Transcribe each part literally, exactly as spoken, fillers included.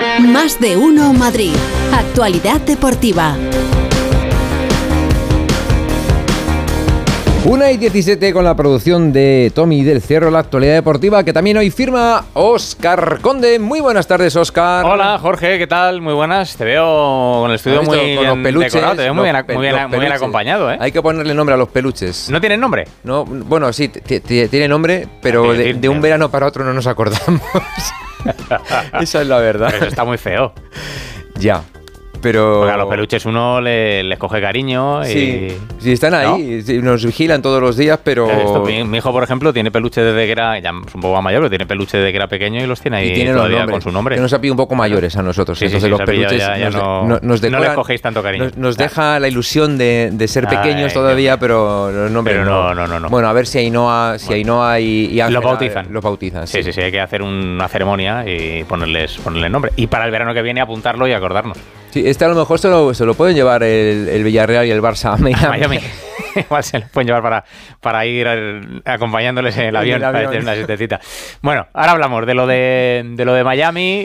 Más de uno Madrid. Actualidad deportiva. una y diecisiete con la producción de Tommy del Cierro, la actualidad deportiva, que también hoy firma Óscar Conde. Muy buenas tardes, Óscar. Hola, Jorge, ¿qué tal? Muy buenas. Te veo con el estudio muy bien con los peluches, decorado, te veo muy, los, bien, muy, bien, muy bien acompañado, ¿eh? Hay que ponerle nombre a los peluches. ¿No tienen nombre? No, bueno, sí, t- t- tiene nombre, pero de, de un verano para otro no nos acordamos. Esa es la verdad. Pero eso está muy feo. Ya. Pero... Porque a los peluches uno le, les coge cariño y... Sí, sí están ahí, ¿no? Sí, nos vigilan todos los días, pero... Esto, mi, mi hijo, por ejemplo, tiene peluche desde que era... Ya es un poco más mayor, pero tiene peluche desde que era pequeño y los tiene ahí y tiene todavía los con su nombre. Que nos ha pillado un poco mayores a nosotros. Sí, entonces sí, sí, los peluches ya, ya nos, no, no, nos decoran, no les cogéis tanto cariño. Nos, nos claro. deja la ilusión de, de ser pequeños Ay, todavía, pero los nombres pero no, no, no, no. Bueno, a ver si Ainhoa, si Ainhoa y, y Ángela los bautizan. Los bautizan, sí. Sí, sí, sí, hay que hacer una ceremonia y ponerles, ponerles nombre. Y para el verano que viene apuntarlo y acordarnos. Sí, este a lo mejor se lo, se lo pueden llevar el, el Villarreal y el Barça a Miami. A Miami. Igual se lo pueden llevar para, para ir acompañándoles en el avión, el avión. Para hacer una siestecita. Bueno, ahora hablamos de lo de, de, lo de Miami,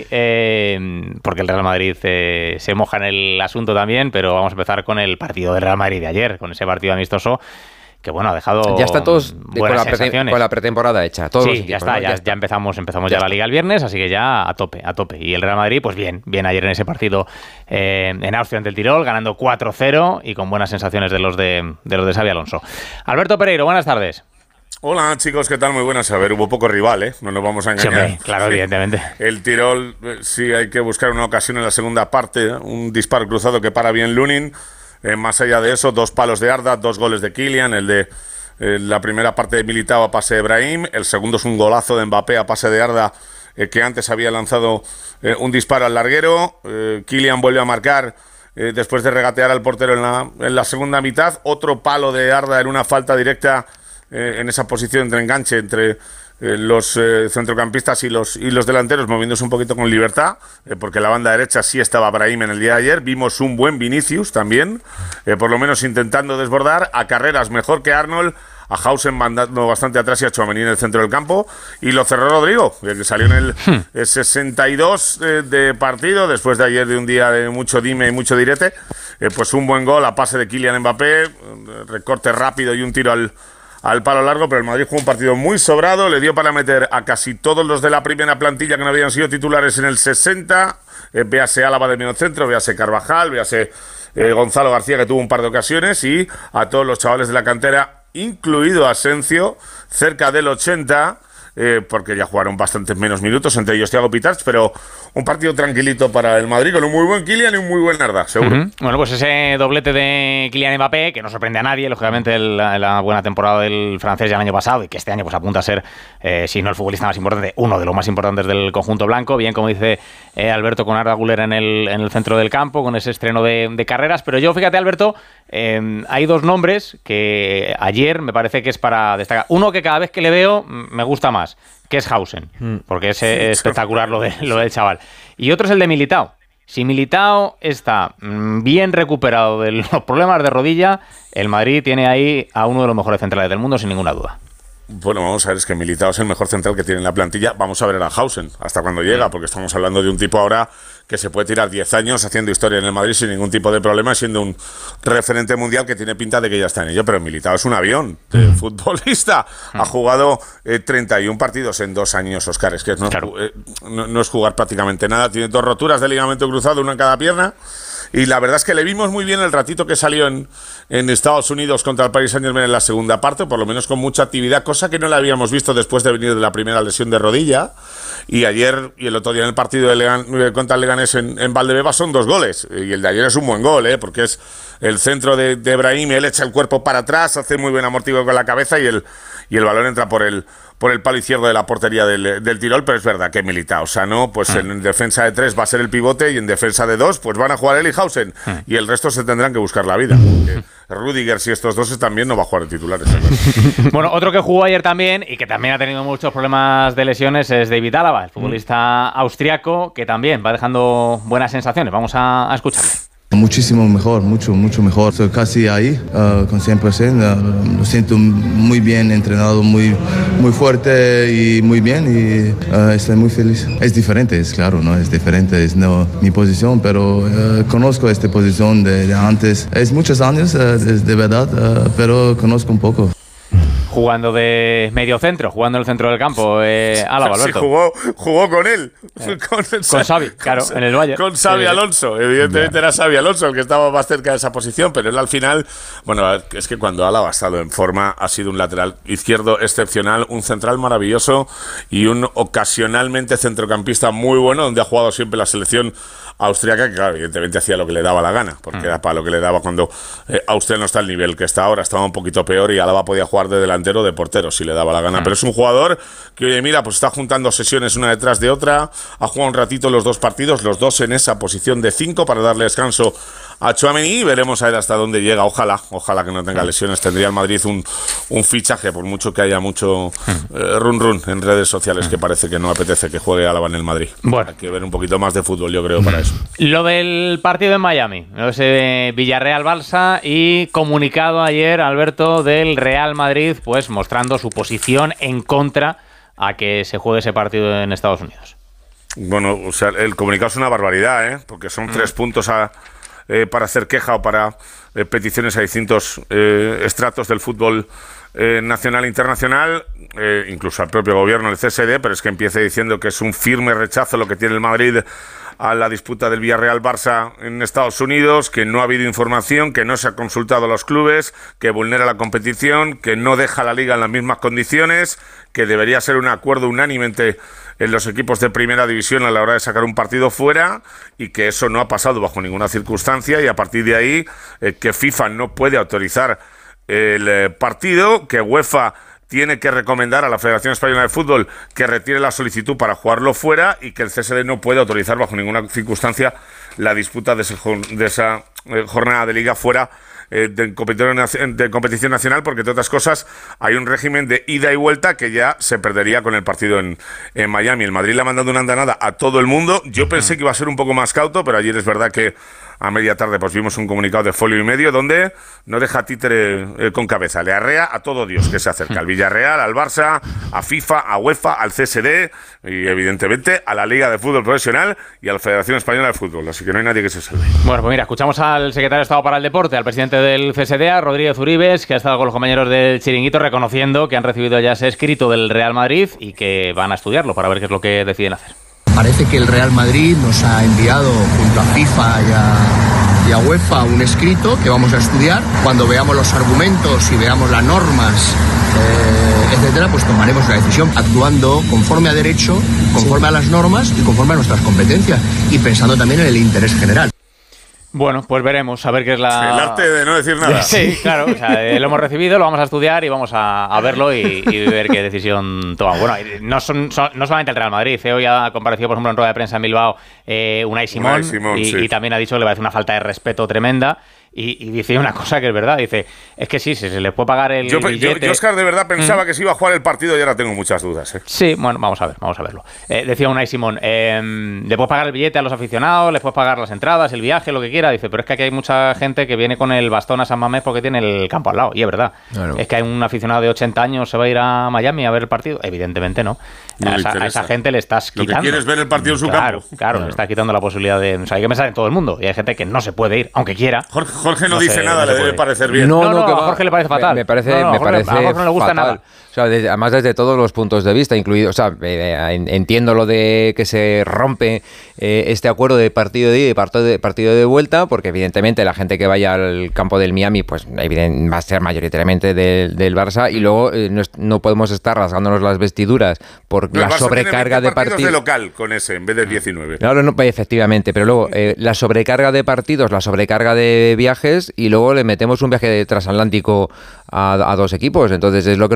eh, porque el Real Madrid eh, se moja en el asunto también, pero vamos a empezar con el partido del Real Madrid de ayer, con ese partido amistoso que bueno, ha dejado ya están todos de, con, la prete- con la pretemporada hecha. Todos sí, los equipos, ya está, ¿no? ya, ya está. Ya empezamos, empezamos ya, ya la Liga el viernes, así que ya a tope, a tope. Y el Real Madrid, pues bien, bien ayer en ese partido eh, en Austria ante el Tirol, ganando cuatro cero y con buenas sensaciones de los de, de los de Xabi Alonso. Alberto Pereiro, buenas tardes. Hola chicos, ¿qué tal? Muy buenas. A ver, hubo poco rival, ¿eh? No nos vamos a engañar. Sí, hombre, claro, sí. Evidentemente. El Tirol, sí, hay que buscar una ocasión en la segunda parte, un disparo cruzado que para bien Lunin. Eh, más allá de eso, dos palos de Arda, dos goles de Kylian, el de eh, la primera parte de Militao a pase de Brahim, el segundo es un golazo de Mbappé a pase de Arda, eh, que antes había lanzado eh, un disparo al larguero. eh, Kylian vuelve a marcar eh, después de regatear al portero en la, en la segunda mitad, otro palo de Arda en una falta directa eh, en esa posición de enganche entre Eh, los eh, centrocampistas y los y los delanteros, moviéndose un poquito con libertad, eh, porque la banda derecha sí estaba Brahim en el día de ayer. Vimos un buen Vinicius también, eh, por lo menos intentando desbordar, a Carreras mejor que Arnold, a Hausen mandando bastante atrás y a Tchouaméni en el centro del campo, y lo cerró Rodrigo, que salió en el eh, sesenta y dos eh, de partido, después de ayer de un día de mucho dime y mucho direte. Eh, pues un buen gol a pase de Kylian Mbappé, eh, recorte rápido y un tiro al al palo largo, pero el Madrid jugó un partido muy sobrado, le dio para meter a casi todos los de la primera plantilla que no habían sido titulares en el sesenta, eh, véase Álava del mediocentro, véase Carvajal, véase eh, Gonzalo García, que tuvo un par de ocasiones, y a todos los chavales de la cantera, incluido Asensio, cerca del ochenta, eh, porque ya jugaron bastantes menos minutos, entre ellos Thiago Pitarch, pero un partido tranquilito para el Madrid, con un muy buen Kylian y un muy buen Arda, seguro. Uh-huh. Bueno, pues ese doblete de Kylian Mbappé, que no sorprende a nadie, lógicamente el, la, la buena temporada del francés ya el año pasado, y que este año pues apunta a ser, eh, si no el futbolista más importante, uno de los más importantes del conjunto blanco, bien como dice eh, Alberto, con Arda Güler en el, en el centro del campo, con ese estreno de, de Carreras, pero yo, fíjate Alberto, eh, hay dos nombres que ayer me parece que es para destacar. Uno que cada vez que le veo me gusta más, que es Hausen, porque es eh, espectacular lo, de, lo del chaval. Y otro es el de Militao. Si Militao está mmm, bien recuperado de los problemas de rodilla, el Madrid tiene ahí a uno de los mejores centrales del mundo, sin ninguna duda. Bueno, vamos a ver, es que Militao es el mejor central que tiene en la plantilla. Vamos a ver a Hausen, hasta cuándo llega, porque estamos hablando de un tipo ahora que se puede tirar diez años haciendo historia en el Madrid sin ningún tipo de problema, siendo un referente mundial que tiene pinta de que ya está en ello. Pero Militao es un avión de futbolista. Ha jugado eh, treinta y uno partidos en dos años, Óscar. Es que no, claro. eh, no, no es jugar prácticamente nada. Tiene dos roturas de ligamento cruzado, una en cada pierna. Y la verdad es que le vimos muy bien el ratito que salió en, en Estados Unidos contra el Paris Saint-Germain en la segunda parte, por lo menos con mucha actividad, cosa que no le habíamos visto después de venir de la primera lesión de rodilla. Y ayer y el otro día en el partido de Legan, contra el Leganés en, en Valdebebas son dos goles. Y el de ayer es un buen gol, ¿eh? Porque es el centro de, de Brahim, él echa el cuerpo para atrás, hace muy buen amortiguo con la cabeza y el, y el balón entra por el... por el palo izquierdo de la portería del, del Tirol, pero es verdad que Militao Sano, pues mm. en defensa de tres va a ser el pivote y en defensa de dos pues van a jugar él y Hausen mm. y el resto se tendrán que buscar la vida. Rudiger, si estos dos también, no va a jugar de titulares. Bueno, otro que jugó ayer también y que también ha tenido muchos problemas de lesiones es David Álava, el futbolista mm. austriaco, que también va dejando buenas sensaciones. Vamos a, a escucharle. Muchísimo mejor, mucho, mucho mejor. Estoy casi ahí, uh, con cien por ciento. Uh, lo siento muy bien entrenado, muy, muy fuerte y muy bien. Y uh, estoy muy feliz. Es diferente, es claro, ¿no? Es diferente, es no mi posición, pero uh, conozco esta posición de, de antes. Es muchos años, uh, de, de verdad, uh, pero conozco un poco. Jugando de medio centro, jugando en el centro del campo, eh, Álava, Alberto. Sí, jugó, jugó con él. Eh, con, con Xavi, claro, con, en el Bayern. Con Xavi sí. Alonso. Evidentemente yeah. era Xavi Alonso el que estaba más cerca de esa posición, pero él al final, bueno, es que cuando Álava ha estado en forma, ha sido un lateral izquierdo excepcional, un central maravilloso y un ocasionalmente centrocampista muy bueno, donde ha jugado siempre la selección austriaca, que claro, evidentemente hacía lo que le daba la gana, porque mm. era para lo que le daba cuando eh, Austria no está al nivel que está ahora, estaba un poquito peor y Álava podía jugar de delantero o de portero si le daba la gana, mm. pero es un jugador que, oye, mira, pues está juntando sesiones una detrás de otra, ha jugado un ratito los dos partidos, los dos en esa posición de cinco para darle descanso a Tchouaméni y veremos a ver hasta dónde llega, ojalá, ojalá que no tenga lesiones, tendría el Madrid un, un fichaje, por mucho que haya mucho eh, run run en redes sociales, que parece que no apetece que juegue Álava en el Madrid. Bueno. Hay que ver un poquito más de fútbol, yo creo, para eso. Lo del partido en Miami, lo de Villarreal-Barça y comunicado ayer, Alberto, del Real Madrid, pues mostrando su posición en contra a que se juegue ese partido en Estados Unidos. Bueno, o sea, el comunicado es una barbaridad, ¿eh? Porque son mm. tres puntos a... Eh, para hacer queja o para eh, peticiones a distintos eh, estratos del fútbol eh, nacional e internacional, eh, incluso al propio gobierno del C S D, pero es que empiece diciendo que es un firme rechazo lo que tiene el Madrid a la disputa del Villarreal-Barça en Estados Unidos, que no ha habido información, que no se ha consultado a los clubes, que vulnera la competición, que no deja a la Liga en las mismas condiciones, que debería ser un acuerdo unánime entre en los equipos de primera división a la hora de sacar un partido fuera y que eso no ha pasado bajo ninguna circunstancia y a partir de ahí eh, que FIFA no puede autorizar el eh, partido, que UEFA tiene que recomendar a la Federación Española de Fútbol que retire la solicitud para jugarlo fuera y que el C S D no puede autorizar bajo ninguna circunstancia la disputa de, ese, de esa eh, jornada de liga fuera Eh, de, competición, de competición nacional, porque entre otras cosas hay un régimen de ida y vuelta que ya se perdería con el partido en, en Miami. El Madrid le ha mandado una andanada a todo el mundo. Yo pensé que iba a ser un poco más cauto, pero ayer es verdad que a media tarde pues vimos un comunicado de folio y medio donde no deja títere eh, con cabeza, le arrea a todo Dios que se acerca, al Villarreal, al Barça, a FIFA, a UEFA, al C S D y evidentemente a la Liga de Fútbol Profesional y a la Federación Española de Fútbol, así que no hay nadie que se salve. Bueno, pues mira, escuchamos al secretario de Estado para el Deporte, al presidente del C S D, a Rodríguez Uribes, que ha estado con los compañeros del Chiringuito reconociendo que han recibido ya ese escrito del Real Madrid y que van a estudiarlo para ver qué es lo que deciden hacer. Parece que el Real Madrid nos ha enviado junto a FIFA y a, y a UEFA un escrito que vamos a estudiar. Cuando veamos los argumentos y veamos las normas, eh, etcétera, pues tomaremos una decisión actuando conforme a derecho, conforme a las normas y conforme a nuestras competencias y pensando también en el interés general. Bueno, pues veremos, a ver qué es la... El arte de no decir nada. Sí, claro, o sea, eh, lo hemos recibido, lo vamos a estudiar y vamos a, a verlo y, y ver qué decisión tomamos. Bueno, no, son, son, no solamente el Real Madrid, eh, hoy ha comparecido, por ejemplo, en rueda de prensa en Bilbao eh, Unai Simón, Unai Simón y, sí. y también ha dicho que le parece una falta de respeto tremenda. Y, y dice una cosa que es verdad, dice, es que sí, se, se le puede pagar el yo, billete. Yo, yo, Óscar, de verdad pensaba mm. que se iba a jugar el partido y ahora tengo muchas dudas. ¿eh? Sí, bueno, vamos a ver, vamos a verlo. Eh, decía Unai Simón, eh, le puedes pagar el billete a los aficionados, les puedes pagar las entradas, el viaje, lo que quiera. Dice, pero es que aquí hay mucha gente que viene con el bastón a San Mamés porque tiene el campo al lado. Y es verdad, claro. Es que hay un aficionado de ochenta años, ¿se va a ir a Miami a ver el partido? Evidentemente no. no a, esa, a esa gente le estás quitando. Lo que quieres ver el partido en su claro, campo. Claro, claro, le estás quitando la posibilidad de... O sea, hay que pensar en todo el mundo. Y hay gente que no se puede ir, aunque quiera. Jorge, Jorge no, no dice se, nada, no le debe parecer bien. No, no, no, no que a va, Jorge le parece fatal. Me, me parece, no, no, me Jorge, parece a Jorge no le gusta fatal. nada. O sea, desde, además desde todos los puntos de vista, incluido, o sea, eh, entiendo lo de que se rompe eh, este acuerdo de partido de ida y partido de, partido de vuelta, porque evidentemente la gente que vaya al campo del Miami, pues evidente, va a ser mayoritariamente del, del Barça, y luego eh, no, no podemos estar rasgándonos las vestiduras por no, la sobrecarga de partidos. de local con ese en vez de diecinueve. Claro, no, efectivamente, pero luego eh, la sobrecarga de partidos, la sobrecarga de viajes, y luego le metemos un viaje transatlántico a, a dos equipos, entonces es lo que no acabo de entender.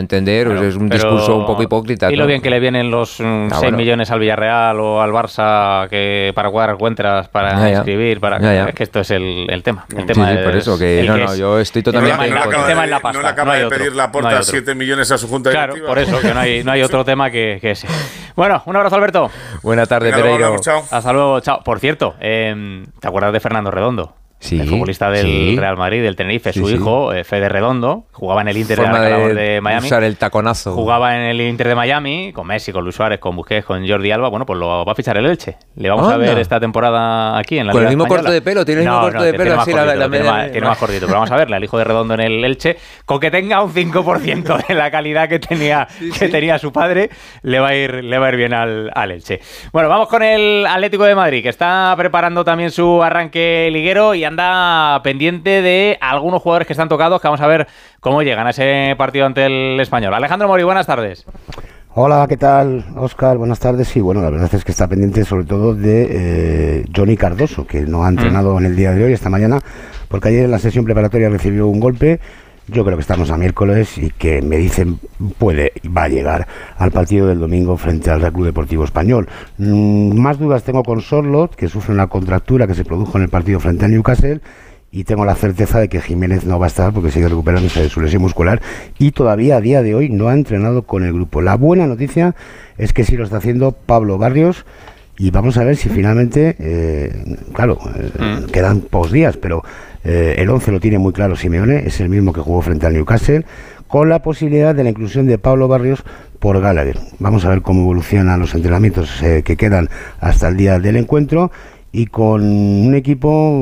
entender, claro, pues es un discurso un poco hipócrita. Y lo ¿no? bien que le vienen los mm, ah, seis bueno. millones al Villarreal o al Barça que para cuadrar cuentas, para ya, ya. escribir, para ya, ya. Es que esto es el, el tema. El tema sí, sí, es, por eso que no, que no, yo estoy totalmente. El tema, no, no el tema es la pasta. No le acaba no de pedir la porta no siete millones a su junta claro, directiva. Claro, por eso que no hay, no hay otro tema que, que ese. Bueno, un abrazo, Alberto. Buena tarde, Pereiro. Hasta luego, chao. Por cierto, eh, ¿te acuerdas de Fernando Redondo? Sí, el futbolista del sí. Real Madrid, del Tenerife, sí, su sí. hijo, eh, Fede Redondo, jugaba en el Inter Forma de, de, de Miami. Usar el taconazo. Jugaba en el Inter de Miami, con Messi, con Luis Suárez, con Busquets, con Jordi Alba. Bueno, pues lo va a fichar el Elche. Le vamos Anda. a ver esta temporada aquí en la Con Liga el mismo Española. corte de pelo, tiene el mismo no, corte no, de pelo. Tiene, así más, la, cortito, la tiene, más, tiene más cortito, pero vamos a verle al hijo de Redondo en el Elche. Con que tenga un cinco por ciento de la calidad que tenía, sí, que sí. tenía su padre, le va a ir, le va a ir bien al, al Elche. Bueno, vamos con el Atlético de Madrid, que está preparando también su arranque liguero y anda pendiente de algunos jugadores que están tocados, que vamos a ver cómo llegan a ese partido ante el Español. Alejandro Mori, buenas tardes. Hola, ¿qué tal, Óscar? Buenas tardes. Sí, bueno, la verdad es que está pendiente sobre todo de eh, Johnny Cardoso, que no ha entrenado mm. en el día de hoy, esta mañana, porque ayer en la sesión preparatoria recibió un golpe. Yo creo que estamos a miércoles y que me dicen puede va a llegar al partido del domingo frente al Real Club Deportivo Español. Mm, más dudas tengo con Sorloth, que sufre una contractura que se produjo en el partido frente a Newcastle, y tengo la certeza de que Jiménez no va a estar porque sigue recuperándose de su lesión muscular y todavía a día de hoy no ha entrenado con el grupo. La buena noticia es que sí lo está haciendo Pablo Barrios y vamos a ver si finalmente, eh, claro, eh, mm. quedan pocos días, pero eh, el once lo tiene muy claro Simeone, es el mismo que jugó frente al Newcastle, con la posibilidad de la inclusión de Pablo Barrios por Gallagher. Vamos a ver cómo evolucionan los entrenamientos eh, que quedan hasta el día del encuentro. Y con un equipo,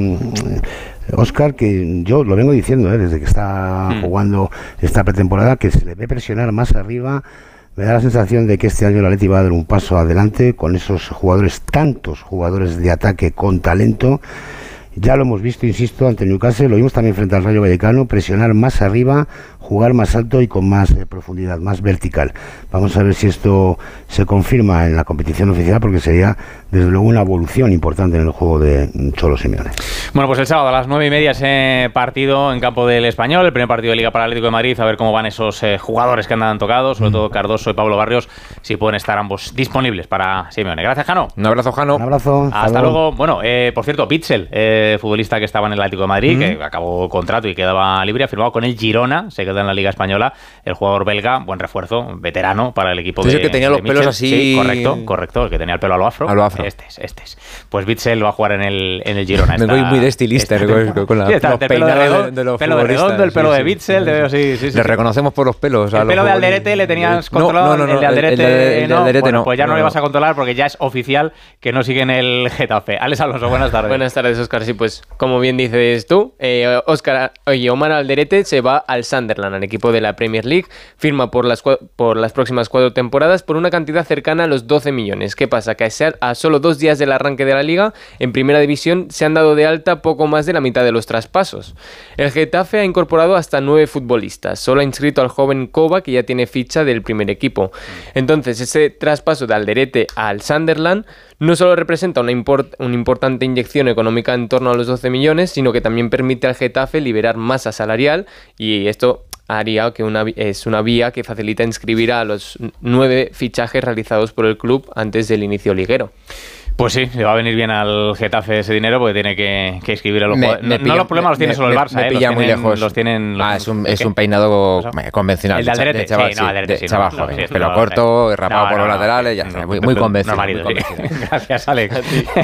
Óscar, que yo lo vengo diciendo ¿eh? desde que está mm. jugando esta pretemporada, que se le ve presionar más arriba. Me da la sensación de que este año el Atleti va a dar un paso adelante con esos jugadores, tantos jugadores de ataque con talento. Ya lo hemos visto, insisto, ante Newcastle, lo vimos también frente al Rayo Vallecano, presionar más arriba, jugar más alto y con más eh, profundidad, más vertical. Vamos a ver si esto se confirma en la competición oficial, porque sería desde luego una evolución importante en el juego de Cholo Simeone. Bueno, pues el sábado a las nueve y media ese partido en campo del Español, el primer partido de Liga para el Atlético de Madrid, a ver cómo van esos eh, jugadores que andan tocados, sobre mm. todo Cardoso y Pablo Barrios, si pueden estar ambos disponibles para Simeone. Gracias, Jano. Un abrazo, Jano. Un abrazo. Hasta, hasta luego. luego. Bueno, eh, por cierto, Pitzel, eh, futbolista que estaba en el Atlético de Madrid, mm. que acabó contrato y quedaba libre, ha firmado con el Girona, se queda en la Liga Española, el jugador belga, buen refuerzo, veterano para el equipo de, el que tenía de los Mitchell. pelos así. Sí, correcto, correcto, el que tenía el pelo a lo afro. A lo afro. Este es, este es. Pues Pitzel va a jugar en el, en el Girona. Me voy muy de estilista con, con la, sí, está, los el peinados pelo de, redondo, de los pelo de redondo, el pelo sí, de Pitzel, sí, te veo, sí, sí, sí. Le reconocemos por los pelos. El a pelo de Alderete le tenías controlado, no, no, no, el de Alderete, el de, el de Alderete no. Bueno, no. Pues ya no, no le vas a controlar porque ya es oficial que no sigue en el Getafe. Alex Alonso, buenas tardes. Buenas tardes, Óscar. Sí, pues como bien dices tú, eh, Óscar, oye, Omar Alderete se va al Sunderland, al equipo de la Premier League, firma por las, por las próximas cuatro temporadas por una cantidad cercana a los doce millones. ¿Qué pasa? Que a solo dos días del arranque de la Liga, en Primera División se han dado de alta poco más de la mitad de los traspasos. El Getafe ha incorporado hasta nueve futbolistas, solo ha inscrito al joven Kova, que ya tiene ficha del primer equipo. Entonces, ese traspaso de Alderete al Sunderland no solo representa una, import, una importante inyección económica en torno a los doce millones, sino que también permite al Getafe liberar masa salarial, y esto haría que una, es una vía que facilita inscribir a los nueve fichajes realizados por el club antes del inicio liguero. Pues sí, le va a venir bien al Getafe ese dinero porque tiene que, que escribir a los jugadores. No, no los problemas los tiene me, solo el Barça, me, me eh, pilla los muy tienen, lejos. Los tienen, los, ah, es un, es un peinado ¿qué? convencional. El de Alderete, de chaval, sí, no, Alderete, sí, de chaval, no, no, sí, pero no, corto, no, rapado no, por no, los laterales, ya no, está, no, muy, no, muy no, convencido. No, muy sí. Gracias, Alex.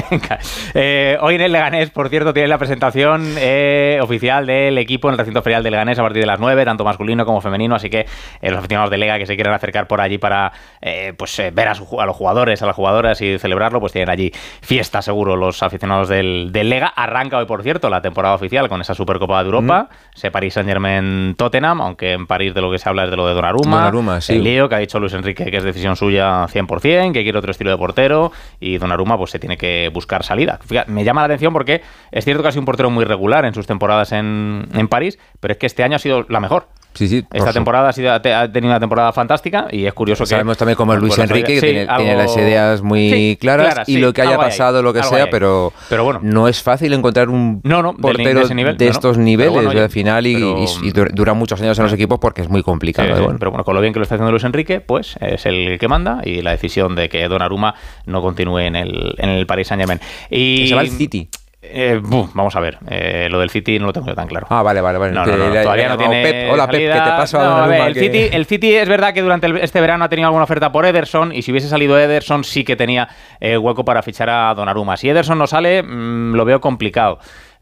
eh, hoy en el Leganés, por cierto, tiene la presentación eh, oficial del equipo en el recinto ferial del Leganés a partir de las nueve, tanto masculino como femenino, así que eh, los aficionados de Lega que se quieran acercar por allí para eh, pues eh, ver a, su, a los jugadores, a las jugadoras y celebrarlo, pues tienen allí fiesta seguro los aficionados del, del Lega. Arranca hoy, por cierto, la temporada oficial con esa Supercopa de Europa, mm. ese Paris Saint-Germain-Tottenham, aunque en París de lo que se habla es de lo de Donnarumma, Donnarumma sí. el lío que ha dicho Luis Enrique que es decisión suya cien por ciento, que quiere otro estilo de portero, y Donnarumma pues se tiene que buscar salida. Fíjate, me llama la atención porque es cierto que ha sido un portero muy regular en sus temporadas en, en París, pero es que este año ha sido la mejor. Sí, sí, Esta temporada ha, sido, ha tenido una temporada fantástica y es curioso que... Sabemos también como es Luis Enrique, que sí, tiene, algo, tiene las ideas muy sí, claras, claras, y sí, lo que haya pasado, ahí, lo que sea, pero, pero bueno, no es fácil encontrar un no, no, portero de, de, nivel, de no, estos no, niveles bueno, oye, al final y, pero, y, y dura muchos años en los equipos porque es muy complicado. Sí, sí, bueno. Pero bueno, con lo bien que lo está haciendo Luis Enrique, pues es el que manda y la decisión de que Donnarumma no continúe en el, en el Paris Saint-Germain. Y se va al City. Eh, buf, vamos a ver, eh, lo del City no lo tengo yo tan claro. Ah, vale, vale, vale. No, no, no, no, todavía no tiene Pep. Hola, salida. Pep, ¿qué te pasa? No, a ver, el, que... City, el City es verdad que durante el, este verano ha tenido alguna oferta por Ederson, y si hubiese salido Ederson sí que tenía eh, hueco para fichar a Donnarumma. Si Ederson no sale, mmm, lo veo complicado.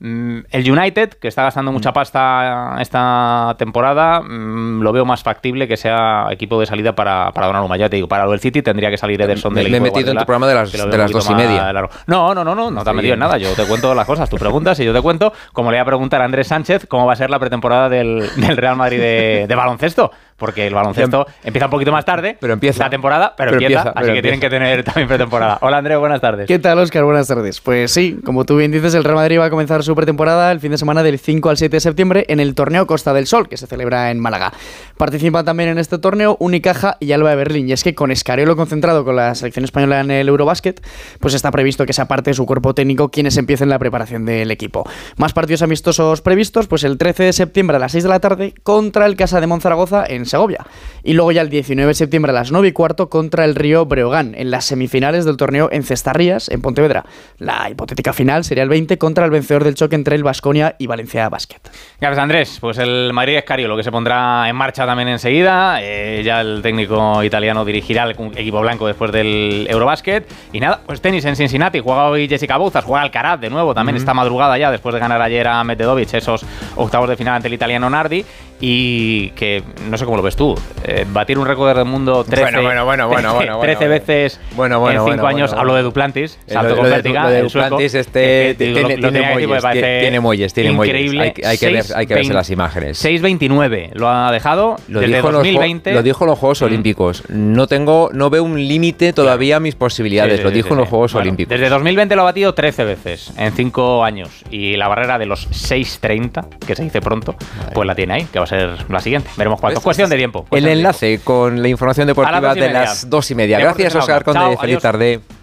El United, que está gastando mucha pasta esta temporada, mmm, lo veo más factible que sea equipo de salida para, para Donnarumma. Ya te digo, para lo del City tendría que salir Ederson del equipo. Me he metido en tu programa de las, de las dos y media. Largo. No, no, no, no, no te has metido en nada. Yo te cuento las cosas, tú preguntas y yo te cuento. Como le voy a preguntar a Andrés Sánchez cómo va a ser la pretemporada del, del Real Madrid de, de baloncesto. Porque el baloncesto empieza un poquito más tarde, pero empieza la temporada, pero, pero empieza, empieza, así pero que empieza. tienen que tener también pretemporada. Hola Andrés, buenas tardes. ¿Qué tal, Óscar? Buenas tardes. Pues sí, como tú bien dices, el Real Madrid va a comenzar su pretemporada el fin de semana del cinco al siete de septiembre en el torneo Costa del Sol, que se celebra en Málaga. Participan también en este torneo Unicaja y Alba de Berlín, y es que con Escariolo concentrado con la selección española en el Eurobásquet, pues está previsto que sea parte de su cuerpo técnico quienes empiecen la preparación del equipo. Más partidos amistosos previstos, pues el trece de septiembre a las seis de la tarde contra el Casa de Monzaragoza en Segovia, y luego ya el diecinueve de septiembre a las nueve y cuarto contra el Río Breogán en las semifinales del torneo en Cestarrías, en Pontevedra. La hipotética final sería el veinte contra el vencedor del choque entre el Baskonia y Valencia Basket. Gracias, Andrés. Pues el Madrid Escariolo, que se pondrá en marcha también enseguida. Eh, ya el técnico italiano dirigirá el equipo blanco después del Eurobásquet. Y nada, pues tenis en Cincinnati. Juega hoy Jessica Bouzas, juega Alcaraz de nuevo. También mm-hmm. esta madrugada ya, después de ganar ayer a Medvedovic esos octavos de final ante el italiano Nardi. Y que, no sé cómo lo ves tú, eh, batir un récord del mundo trece, bueno, bueno, bueno, bueno, trece bueno, veces bueno, bueno, en cinco bueno, años. bueno, Hablo bueno. de Duplantis, salto lo, con lo vértiga. Lo de el sueco, Duplantis este, que, que, tiene, lo, lo tiene, muelles, tiene, tiene muelles, tiene increíble. muelles. Hay, hay, que ver, hay que verse las imágenes. seis veintinueve lo ha dejado lo desde dijo dos mil veinte. Los, lo dijo en los Juegos mm. Olímpicos. No tengo, no veo un límite todavía a mis posibilidades. Sí, sí, lo dijo sí, en los sí. Juegos bueno, Olímpicos. Desde dos mil veinte lo ha batido trece veces en cinco años. Y la barrera de los seis treinta, que se dice pronto, vale. pues la tiene ahí, que va a ser la siguiente. Veremos cuánto. Cuestión de tiempo. El enlace con la información deportiva de las dos y media. Gracias, Óscar Conde. Feliz tarde.